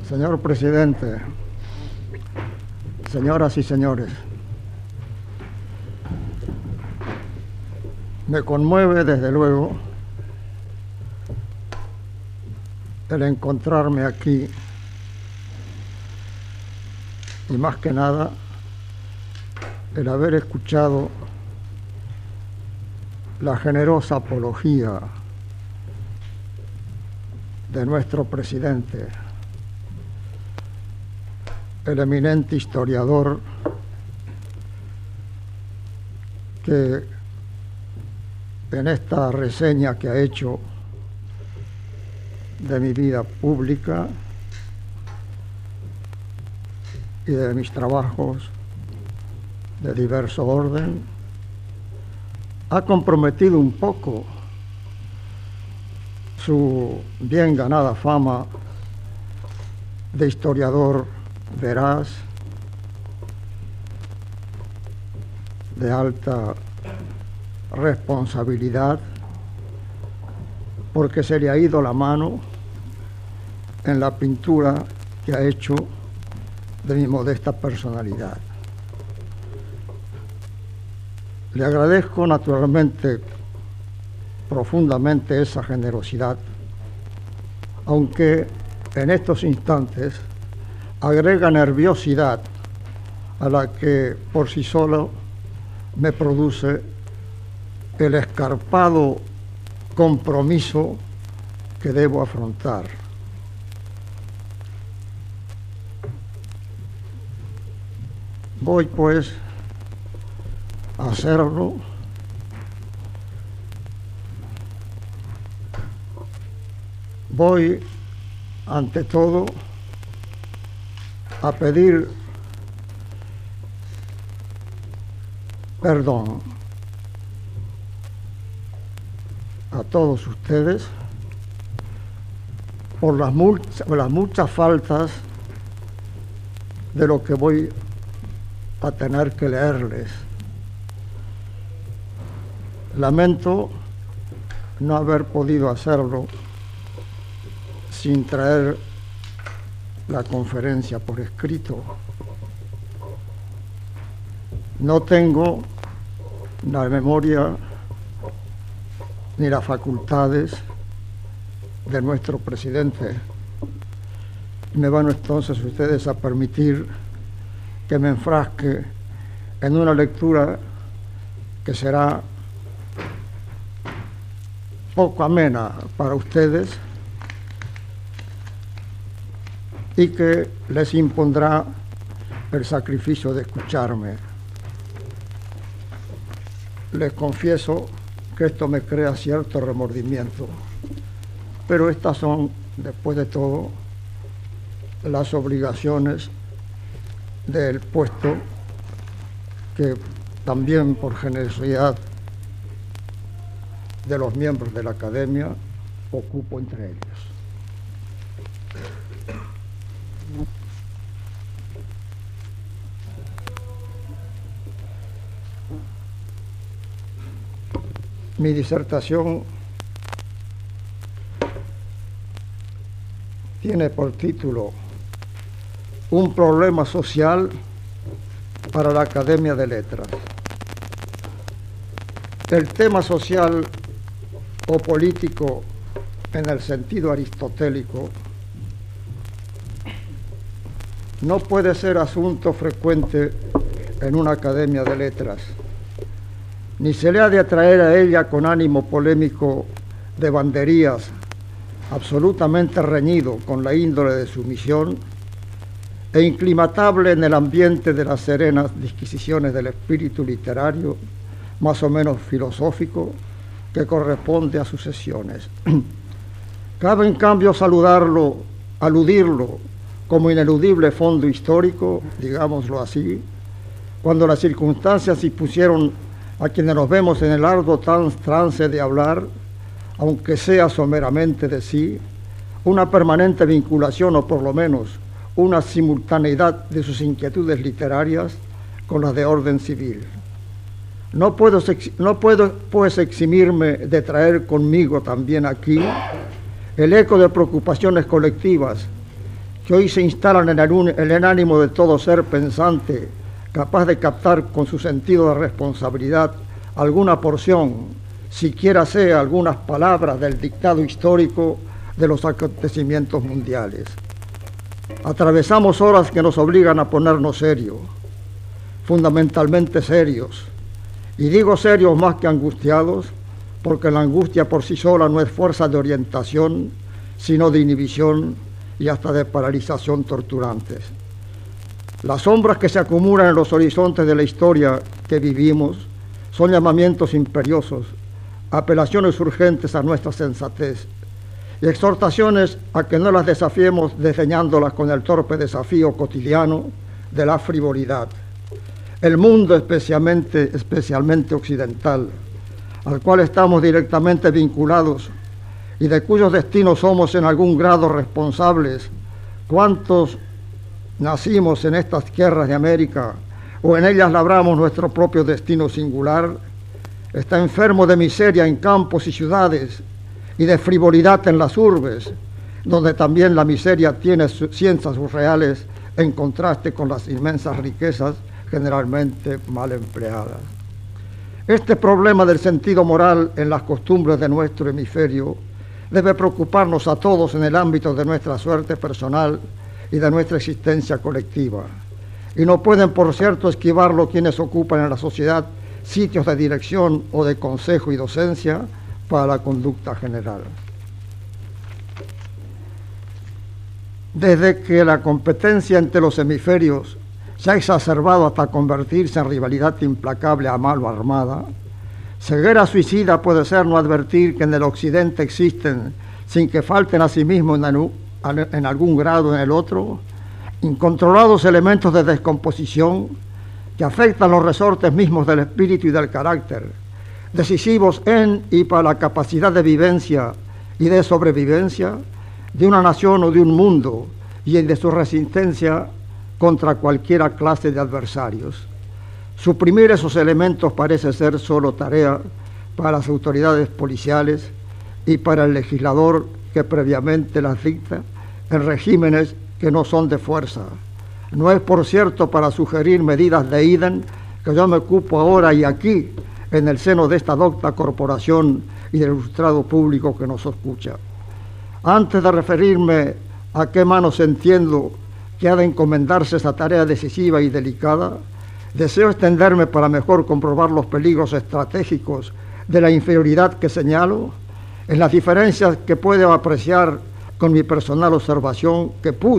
Señor presidente, señoras y señores, me conmueve desde luego el encontrarme aquí y más que nada el haber escuchado la generosa apología de nuestro presidente, el eminente historiador que en esta reseña que ha hecho de mi vida pública y de mis trabajos de diverso orden, ha comprometido un poco su bien ganada fama de historiador veraz, de alta responsabilidad, porque se le ha ido la mano en la pintura que ha hecho de mi modesta personalidad. Le agradezco naturalmente profundamente esa generosidad, aunque en estos instantes agrega nerviosidad a la que por sí solo me produce el escarpado compromiso que debo afrontar. Voy pues a hacerlo voy ante todo a pedir perdón a todos ustedes por las muchas faltas de lo que voy a tener que leerles. Lamento no haber podido hacerlo sin traer la conferencia por escrito. No tengo la memoria ni las facultades de nuestro presidente. Me van entonces ustedes a permitir que me enfrasque en una lectura que será poco amena para ustedes y que les impondrá el sacrificio de escucharme. Les confieso que esto me crea cierto remordimiento, pero estas son, después de todo, las obligaciones del puesto que también por generosidad de los miembros de la academia ocupo entre ellos. Mi disertación tiene por título Un problema social para la Academia de Letras. El tema social o político en el sentido aristotélico no puede ser asunto frecuente en una Academia de Letras, ni se le ha de atraer a ella con ánimo polémico de banderías, absolutamente reñido con la índole de su misión e inclimatable en el ambiente de las serenas disquisiciones del espíritu literario, más o menos filosófico, que corresponde a sus sesiones. Cabe en cambio aludirlo como ineludible fondo histórico, digámoslo así, cuando las circunstancias impusieron a quienes nos vemos en el arduo trance de hablar, aunque sea someramente de sí, una permanente vinculación o por lo menos una simultaneidad de sus inquietudes literarias con las de orden civil. No puedo pues eximirme de traer conmigo también aquí el eco de preocupaciones colectivas que hoy se instalan en el ánimo de todo ser pensante, capaz de captar con su sentido de responsabilidad alguna porción, siquiera sea algunas palabras del dictado histórico de los acontecimientos mundiales. Atravesamos horas que nos obligan a ponernos serios, fundamentalmente serios, y digo serios más que angustiados, porque la angustia por sí sola no es fuerza de orientación, sino de inhibición y hasta de paralización torturantes. Las sombras que se acumulan en los horizontes de la historia que vivimos son llamamientos imperiosos, apelaciones urgentes a nuestra sensatez y exhortaciones a que no las desafiemos desdeñándolas con el torpe desafío cotidiano de la frivolidad. El mundo especialmente occidental, al cual estamos directamente vinculados y de cuyos destinos somos en algún grado responsables, ¿cuántos nacimos en estas tierras de América o en ellas labramos nuestro propio destino singular? Está enfermo de miseria en campos y ciudades y de frivolidad en las urbes, donde también la miseria tiene ciencias surreales en contraste con las inmensas riquezas generalmente mal empleadas. Este problema del sentido moral en las costumbres de nuestro hemisferio debe preocuparnos a todos en el ámbito de nuestra suerte personal y de nuestra existencia colectiva. Y no pueden, por cierto, esquivarlo quienes ocupan en la sociedad sitios de dirección o de consejo y docencia para la conducta general. Desde que la competencia entre los hemisferios se ha exacerbado hasta convertirse en rivalidad implacable a mano armada, ceguera suicida puede ser no advertir que en el occidente existen, sin que falten a sí mismos en algún grado en el otro, incontrolados elementos de descomposición que afectan los resortes mismos del espíritu y del carácter, decisivos en y para la capacidad de vivencia y de sobrevivencia de una nación o de un mundo y de su resistencia contra cualquiera clase de adversarios. Suprimir esos elementos parece ser solo tarea para las autoridades policiales y para el legislador que previamente las dicta en regímenes que no son de fuerza. No es, por cierto, para sugerir medidas de ídem que yo me ocupo ahora y aquí, en el seno de esta docta corporación y del ilustrado público que nos escucha. Antes de referirme a qué manos entiendo que ha de encomendarse esa tarea decisiva y delicada, deseo extenderme para mejor comprobar los peligros estratégicos de la inferioridad que señalo, en las diferencias que pude apreciar con mi personal observación,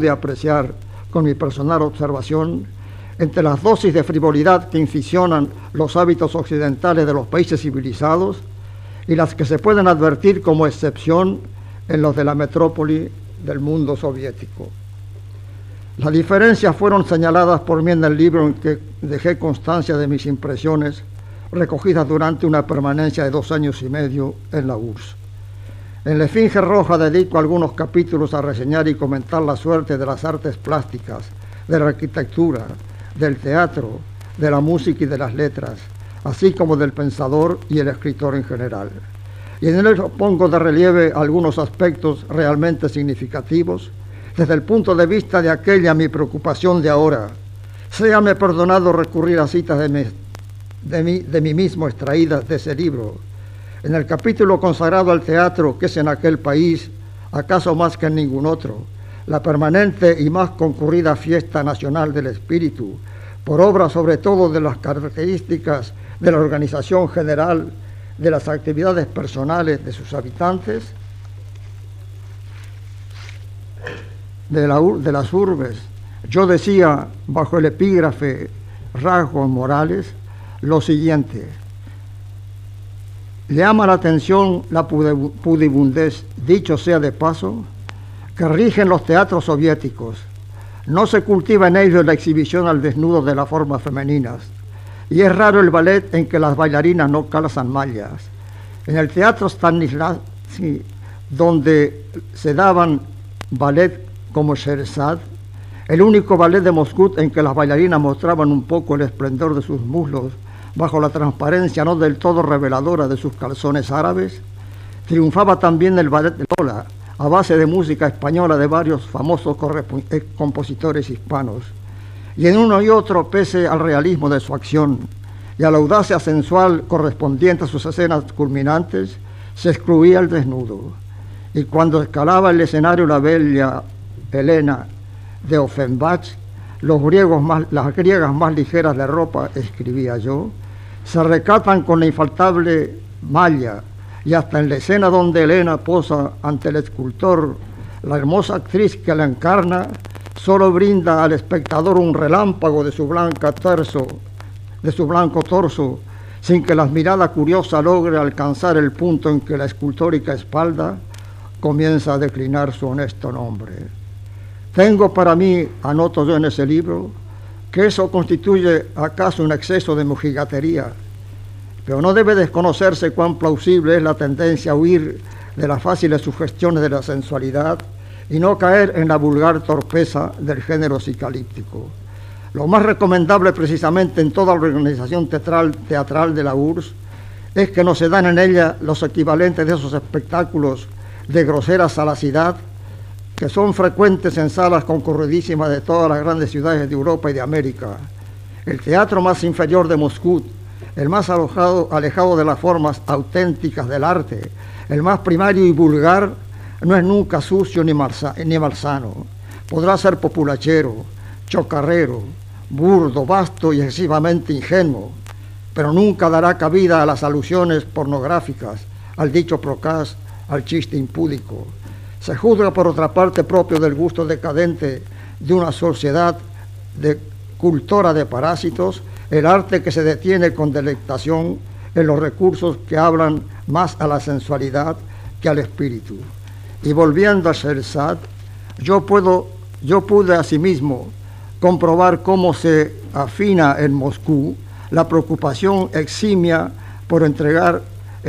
entre las dosis de frivolidad que inficionan los hábitos occidentales de los países civilizados y las que se pueden advertir como excepción en los de la metrópoli del mundo soviético. Las diferencias fueron señaladas por mí en el libro en que dejé constancia de mis impresiones, recogidas durante una permanencia de 2 años y medio en la URSS. En La Esfinge Roja dedico algunos capítulos a reseñar y comentar la suerte de las artes plásticas, de la arquitectura, del teatro, de la música y de las letras, así como del pensador y el escritor en general. Y en él pongo de relieve algunos aspectos realmente significativos desde el punto de vista de aquella mi preocupación de ahora. Séame perdonado recurrir a citas de mí mismo extraídas de ese libro. En el capítulo consagrado al teatro, que es en aquel país, acaso más que en ningún otro, la permanente y más concurrida fiesta nacional del espíritu, por obra sobre todo de las características de la organización general, de las actividades personales de sus habitantes, de las urbes. Yo decía, bajo el epígrafe Rasgos Morales, lo siguiente: le llama la atención la pudibundez, dicho sea de paso, que rigen los teatros soviéticos. No se cultiva en ellos la exhibición al desnudo de las formas femeninas, y es raro el ballet en que las bailarinas no calzan mallas. En el teatro Stanislavski, donde se daban ballet como Sherzad, el único ballet de Moscú en que las bailarinas mostraban un poco el esplendor de sus muslos bajo la transparencia no del todo reveladora de sus calzones árabes, triunfaba también el ballet de Lola, a base de música española de varios famosos compositores hispanos. Y en uno y otro, pese al realismo de su acción y a la audacia sensual correspondiente a sus escenas culminantes, se excluía el desnudo. Y cuando escalaba el escenario la bella Helena de Offenbach, las griegas más ligeras de ropa, escribía yo, se recatan con la infaltable malla, y hasta en la escena donde Helena posa ante el escultor, la hermosa actriz que la encarna solo brinda al espectador un relámpago de su blanco torso, sin que la mirada curiosa logre alcanzar el punto en que la escultórica espalda comienza a declinar su honesto nombre. Tengo para mí, anoto yo en ese libro, que eso constituye acaso un exceso de mojigatería, pero no debe desconocerse cuán plausible es la tendencia a huir de las fáciles sugestiones de la sensualidad y no caer en la vulgar torpeza del género psicalíptico. Lo más recomendable precisamente en toda la organización teatral de la URSS es que no se dan en ella los equivalentes de esos espectáculos de grosera salacidad que son frecuentes en salas concurridísimas de todas las grandes ciudades de Europa y de América. El teatro más inferior de Moscú, el más alejado de las formas auténticas del arte, el más primario y vulgar, no es nunca sucio ni malsano. Podrá ser populachero, chocarrero, burdo, vasto y excesivamente ingenuo, pero nunca dará cabida a las alusiones pornográficas, al dicho procaz, al chiste impúdico. Se juzga, por otra parte, propio del gusto decadente de una sociedad de cultora de parásitos, el arte que se detiene con delectación en los recursos que hablan más a la sensualidad que al espíritu. Y volviendo a Sheherazade, yo pude asimismo comprobar cómo se afina en Moscú la preocupación eximia por entregar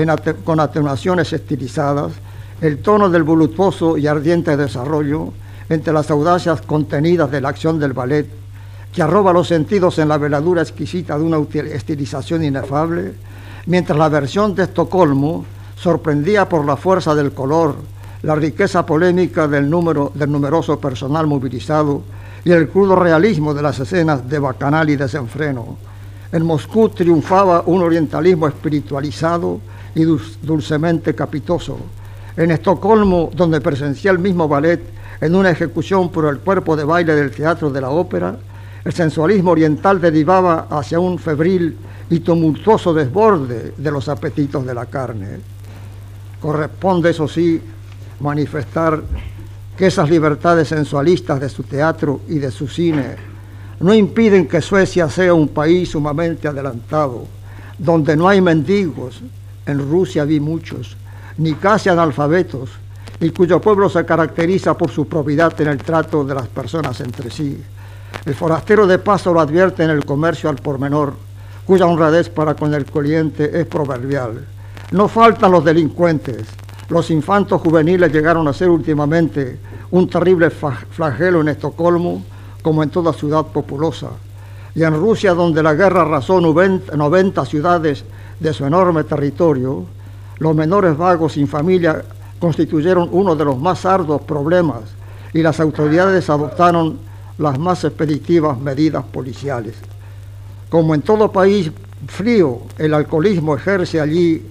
con atenuaciones estilizadas el tono del voluptuoso y ardiente desarrollo entre las audacias contenidas de la acción del ballet, que arroba los sentidos en la veladura exquisita de una estilización inefable, mientras la versión de Estocolmo sorprendía por la fuerza del color, la riqueza polémica del numeroso personal movilizado y el crudo realismo de las escenas de bacanal y desenfreno. En Moscú triunfaba un orientalismo espiritualizado y dulcemente capitoso. En Estocolmo, donde presencié el mismo ballet en una ejecución por el cuerpo de baile del Teatro de la Ópera, el sensualismo oriental derivaba hacia un febril y tumultuoso desborde de los apetitos de la carne. Corresponde, eso sí, manifestar que esas libertades sensualistas de su teatro y de su cine no impiden que Suecia sea un país sumamente adelantado, donde no hay mendigos, en Rusia vi muchos, ni casi analfabetos, y cuyo pueblo se caracteriza por su probidad en el trato de las personas entre sí. El forastero de paso lo advierte en el comercio al por menor, cuya honradez para con el cliente es proverbial. No faltan los delincuentes. Los infantos juveniles llegaron a ser últimamente un terrible flagelo en Estocolmo, como en toda ciudad populosa. Y en Rusia, donde la guerra arrasó 90 ciudades de su enorme territorio, los menores vagos sin familia constituyeron uno de los más arduos problemas y las autoridades adoptaron las más expeditivas medidas policiales. Como en todo país frío, el alcoholismo ejerce allí,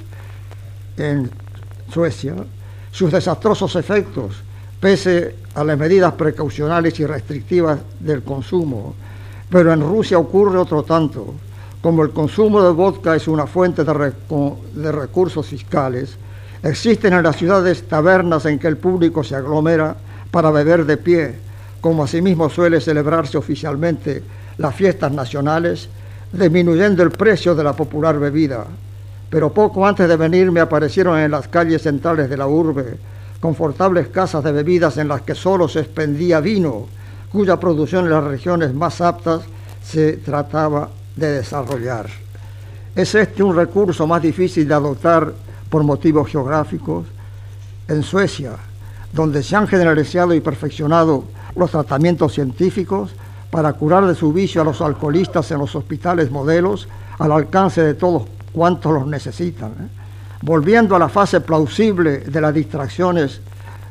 en Suecia, sus desastrosos efectos, pese a las medidas precaucionales y restrictivas del consumo. Pero en Rusia ocurre otro tanto. Como el consumo de vodka es una fuente de recursos fiscales, existen en las ciudades tabernas en que el público se aglomera para beber de pie, como asimismo suele celebrarse oficialmente las fiestas nacionales, disminuyendo el precio de la popular bebida. Pero poco antes de venir me aparecieron en las calles centrales de la urbe confortables casas de bebidas en las que solo se expendía vino, cuya producción en las regiones más aptas se trataba de desarrollar. ¿Es este un recurso más difícil de adoptar por motivos geográficos? En Suecia, donde se han generalizado y perfeccionado los tratamientos científicos para curar de su vicio a los alcoholistas en los hospitales modelos, al alcance de todos cuantos los necesitan. Volviendo a la fase plausible de las distracciones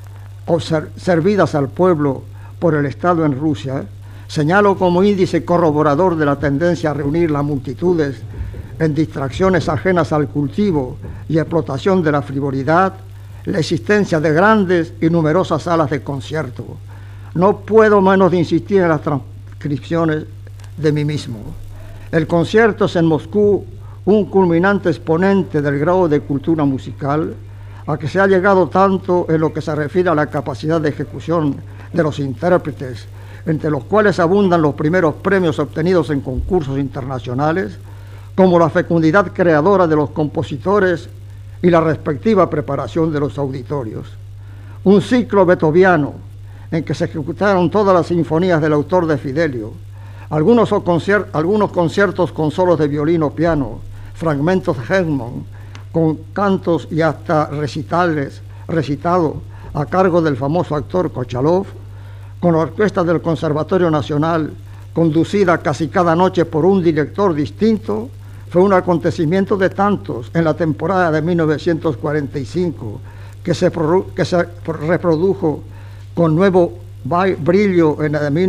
o servidas al pueblo por el Estado en Rusia, señalo como índice corroborador de la tendencia a reunir las multitudes en distracciones ajenas al cultivo y explotación de la frivolidad, la existencia de grandes y numerosas salas de concierto. No puedo menos de insistir en las transcripciones de mí mismo. El concierto es en Moscú un culminante exponente del grado de cultura musical a que se ha llegado tanto en lo que se refiere a la capacidad de ejecución de los intérpretes, entre los cuales abundan los primeros premios obtenidos en concursos internacionales, como la fecundidad creadora de los compositores y la respectiva preparación de los auditorios. Un ciclo beethoveniano en que se ejecutaron todas las sinfonías del autor de Fidelio, algunos conciertos con solos de violín o piano, fragmentos de Hermann, con cantos y hasta recitado a cargo del famoso actor Kochalov, con la orquesta del Conservatorio Nacional, conducida casi cada noche por un director distinto, fue un acontecimiento de tantos en la temporada de 1945 que se reprodujo con nuevo brillo en la de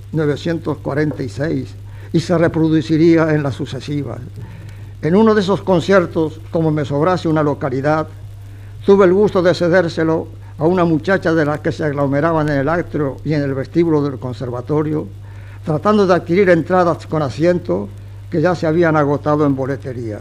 1946 y se reproduciría en las sucesivas. En uno de esos conciertos, como me sobrase una localidad, tuve el gusto de cedérselo a una muchacha de las que se aglomeraban en el atrio y en el vestíbulo del conservatorio, tratando de adquirir entradas con asiento que ya se habían agotado en boletería.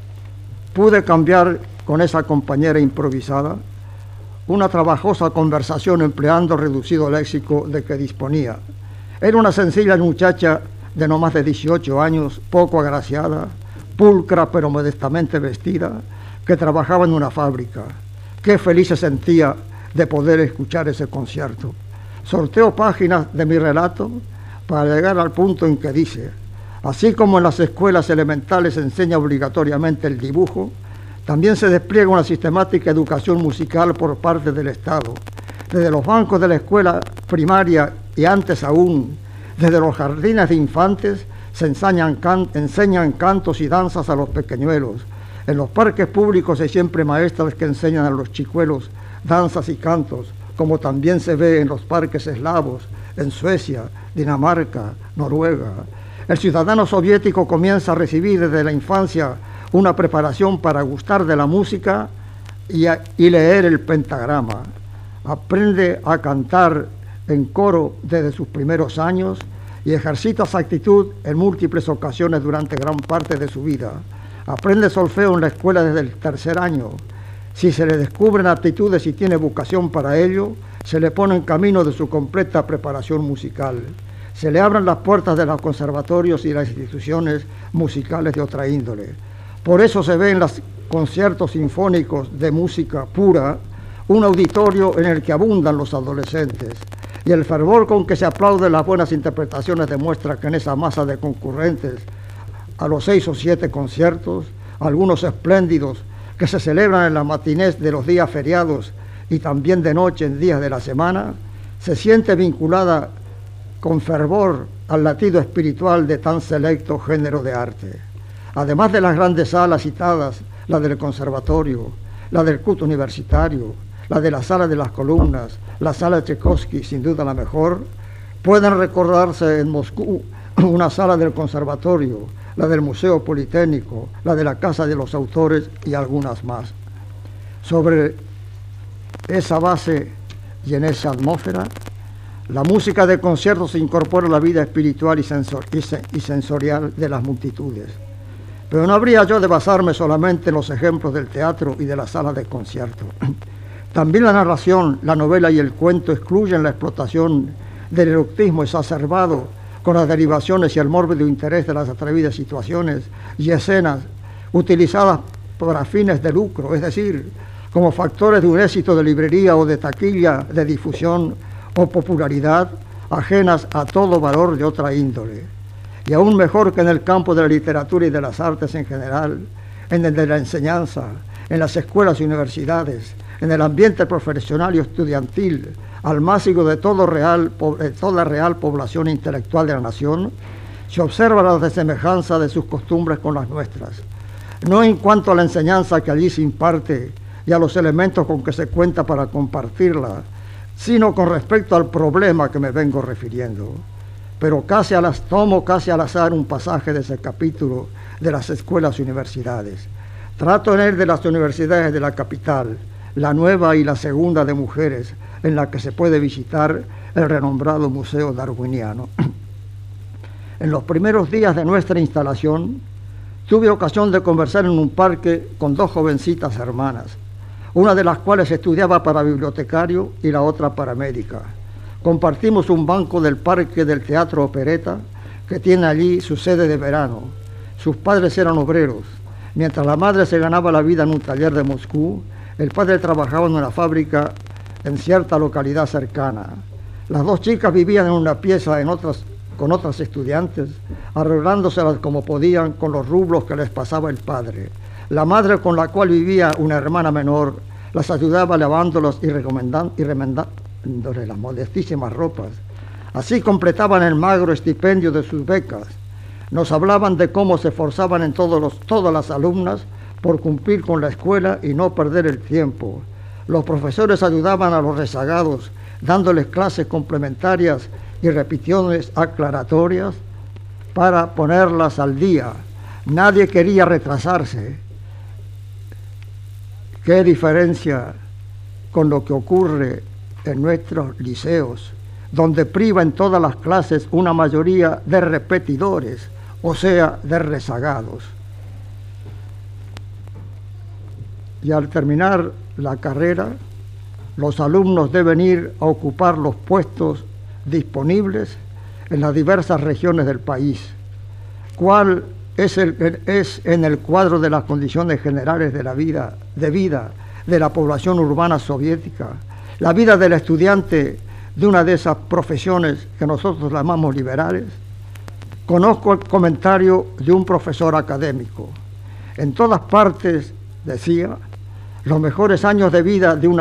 Pude cambiar con esa compañera improvisada una trabajosa conversación empleando el reducido léxico de que disponía. Era una sencilla muchacha de no más de 18 años, poco agraciada, pulcra pero modestamente vestida, que trabajaba en una fábrica. Qué feliz se sentía de poder escuchar ese concierto. Sorteo páginas de mi relato para llegar al punto en que dice: así como en las escuelas elementales se enseña obligatoriamente el dibujo, también se despliega una sistemática educación musical por parte del Estado. Desde los bancos de la escuela primaria y antes aún, desde los jardines de infantes, se enseñan cantos y danzas a los pequeñuelos. En los parques públicos hay siempre maestras que enseñan a los chicuelos danzas y cantos, como también se ve en los parques eslavos, en Suecia, Dinamarca, Noruega. El ciudadano soviético comienza a recibir desde la infancia una preparación para gustar de la música y leer el pentagrama. Aprende a cantar en coro desde sus primeros años y ejercita esa actitud en múltiples ocasiones durante gran parte de su vida. Aprende solfeo en la escuela desde el tercer año. Si se le descubren aptitudes y tiene vocación para ello, se le pone en camino de su completa preparación musical. Se le abren las puertas de los conservatorios y las instituciones musicales de otra índole. Por eso se ve en los conciertos sinfónicos de música pura un auditorio en el que abundan los adolescentes, y el fervor con que se aplauden las buenas interpretaciones demuestra que en esa masa de concurrentes a los 6 o 7 conciertos, algunos espléndidos que se celebran en la matinés de los días feriados y también de noche en días de la semana, se siente vinculada con fervor al latido espiritual de tan selecto género de arte. Además de las grandes salas citadas, la del conservatorio, la del culto universitario, la de la sala de las columnas, la sala de Tchaikovsky, sin duda la mejor, pueden recordarse en Moscú una sala del conservatorio, la del Museo Politécnico, la de la Casa de los Autores y algunas más. Sobre esa base y en esa atmósfera, la música de conciertos se incorpora a la vida espiritual y sensorial de las multitudes. Pero no habría yo de basarme solamente en los ejemplos del teatro y de la sala de concierto. También la narración, la novela y el cuento excluyen la explotación del erotismo exacerbado con las derivaciones y el mórbido interés de las atrevidas situaciones y escenas utilizadas para fines de lucro, es decir, como factores de un éxito de librería o de taquilla, de difusión o popularidad, ajenas a todo valor de otra índole. Y aún mejor que en el campo de la literatura y de las artes en general, en el de la enseñanza, en las escuelas y universidades, en el ambiente profesional y estudiantil, al máximo de toda real población intelectual de la nación, se observa la desemejanza de sus costumbres con las nuestras, no en cuanto a la enseñanza que allí se imparte y a los elementos con que se cuenta para compartirla, sino con respecto al problema que me vengo refiriendo. Pero tomo casi al azar un pasaje de ese capítulo de las escuelas y universidades. Trato en él de las universidades de la capital, la nueva y la segunda de mujeres, en la que se puede visitar el renombrado Museo Darwiniano. En los primeros días de nuestra instalación, tuve ocasión de conversar en un parque con dos jovencitas hermanas, una de las cuales estudiaba para bibliotecario y la otra para médica. Compartimos un banco del parque del Teatro Opereta, que tiene allí su sede de verano. Sus padres eran obreros. Mientras la madre se ganaba la vida en un taller de Moscú, el padre trabajaba en una fábrica en cierta localidad cercana. Las dos chicas vivían en una pieza con otras estudiantes, arreglándoselas como podían con los rublos que les pasaba el padre. La madre, con la cual vivía una hermana menor, las ayudaba lavándolas y remendándoles las modestísimas ropas. Así completaban el magro estipendio de sus becas. Nos hablaban de cómo se esforzaban en todas las alumnas por cumplir con la escuela y no perder el tiempo. Los profesores ayudaban a los rezagados, dándoles clases complementarias y repeticiones aclaratorias para ponerlas al día. Nadie quería retrasarse. ¿Qué diferencia con lo que ocurre en nuestros liceos, donde priva en todas las clases una mayoría de repetidores, o sea, de rezagados? Y al terminar la carrera, los alumnos deben ir a ocupar los puestos disponibles en las diversas regiones del país. ¿Cuál es en el cuadro de las condiciones generales de la vida de la población urbana soviética, la vida del estudiante de una de esas profesiones que nosotros llamamos liberales? Conozco el comentario de un profesor académico. En todas partes, decía, los mejores años de vida de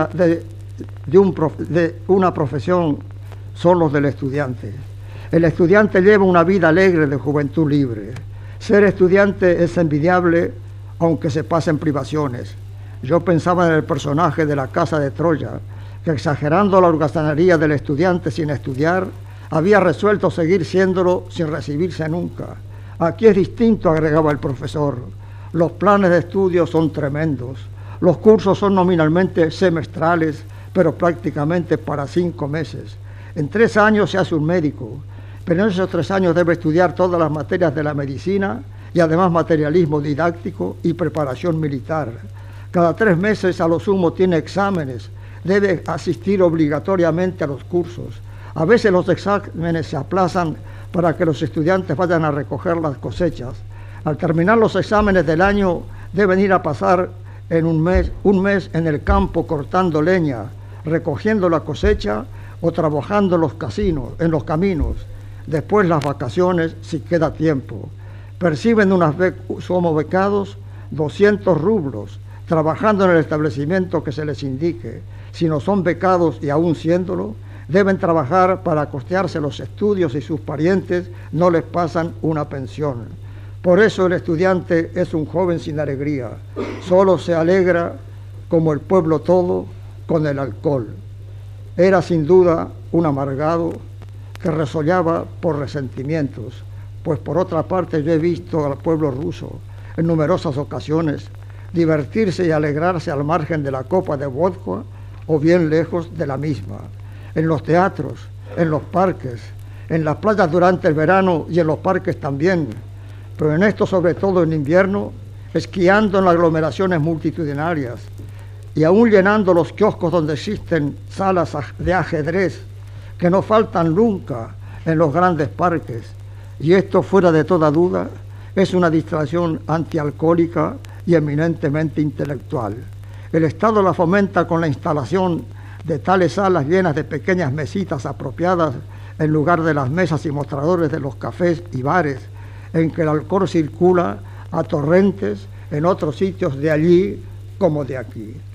una profesión son los del estudiante. El estudiante lleva una vida alegre de juventud libre. Ser estudiante es envidiable, aunque se pasen privaciones. Yo pensaba en el personaje de La Casa de Troya, que exagerando la holgazanería del estudiante sin estudiar, había resuelto seguir siéndolo sin recibirse nunca. Aquí es distinto, agregaba el profesor. Los planes de estudio son tremendos. Los cursos son nominalmente semestrales, pero prácticamente para 5 meses. En 3 años se hace un médico, pero en esos 3 años debe estudiar todas las materias de la medicina y además materialismo didáctico y preparación militar. Cada 3 meses a lo sumo tiene exámenes, debe asistir obligatoriamente a los cursos. A veces los exámenes se aplazan para que los estudiantes vayan a recoger las cosechas. Al terminar los exámenes del año deben ir a pasar en un mes en el campo cortando leña, recogiendo la cosecha o trabajando en los caminos. Después las vacaciones, si queda tiempo. Perciben somos becados 200 rublos, trabajando en el establecimiento que se les indique. Si no son becados y aún siéndolo, deben trabajar para costearse los estudios y sus parientes no les pasan una pensión. Por eso el estudiante es un joven sin alegría, solo se alegra, como el pueblo todo, con el alcohol. Era sin duda un amargado que resollaba por resentimientos, pues por otra parte yo he visto al pueblo ruso en numerosas ocasiones divertirse y alegrarse al margen de la copa de vodka o bien lejos de la misma, en los teatros, en los parques, en las playas durante el verano y en los parques también, pero en esto sobre todo en invierno, esquiando en las aglomeraciones multitudinarias y aún llenando los kioscos donde existen salas de ajedrez que no faltan nunca en los grandes parques. Y esto, fuera de toda duda, es una distracción antialcohólica y eminentemente intelectual. El Estado la fomenta con la instalación de tales salas llenas de pequeñas mesitas apropiadas en lugar de las mesas y mostradores de los cafés y bares, en que el alcohol circula a torrentes en otros sitios de allí como de aquí.